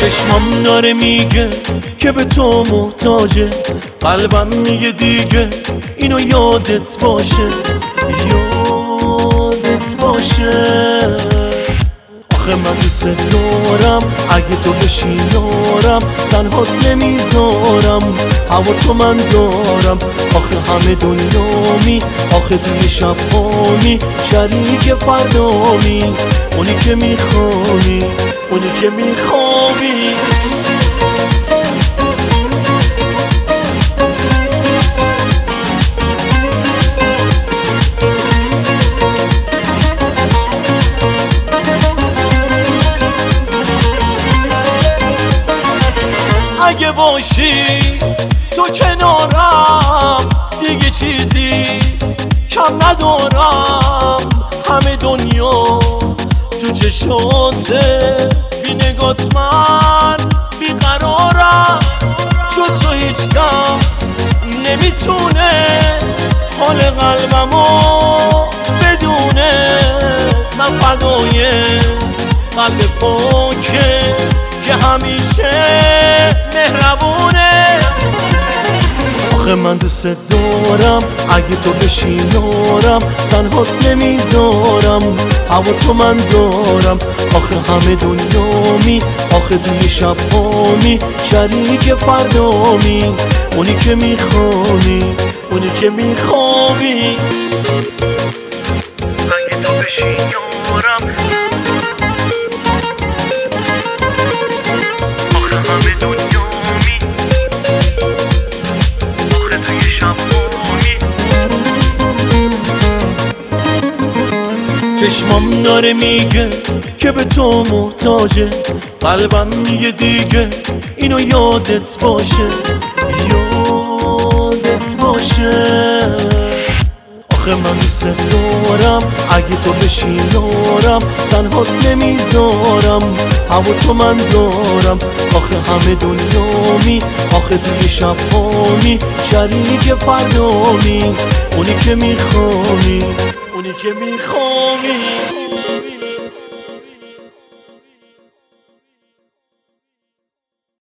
چشمم داره میگه که به تو محتاجه، قلبم میگه دیگه اینو یادت باشه، یادت باشه. آخه من دوست دارم اگه تو بشی یارم، تنهات نمیذارم، هوا تو من دارم. آخه همه دنیامی، آخه توی شب هامی، شریک فردامی، اونی که میخوانی، اونی که میخوابی. اگه باشی تو کنارم، دیگه چیزی کم ندارم. همه دنیا تو چشاته، بی نگات من بیقرارم. جز تو هیچ کس نمیتونه حال قلبمو بدونه. من فدای قلب پاکه که همیشه مهربونه. آخه من دوست دارم اگه تو بشی یارم، تنهات نمیذارم، هوا تو من دارم. آخه همه دنیامی، آخه توی شب هامی، شریک فردامی، اونی که میخوانی، اونی که میخوابی. اگه تو بشی یارم، همه دنیامی، آخه توی شب هامی. چشمم داره میگه که به تو محتاجه، قلبم میگه دیگه اینو یادت باشه، یادت باشه. آخه من دوست دارم اگه تو بشی یارم، تنهات نمیذارم، هوا تو من دارم. آخه همه دنیامی، آخه توی شب هامی، شریک فردامی، اونی که میخوانی، اونی که میخوانی.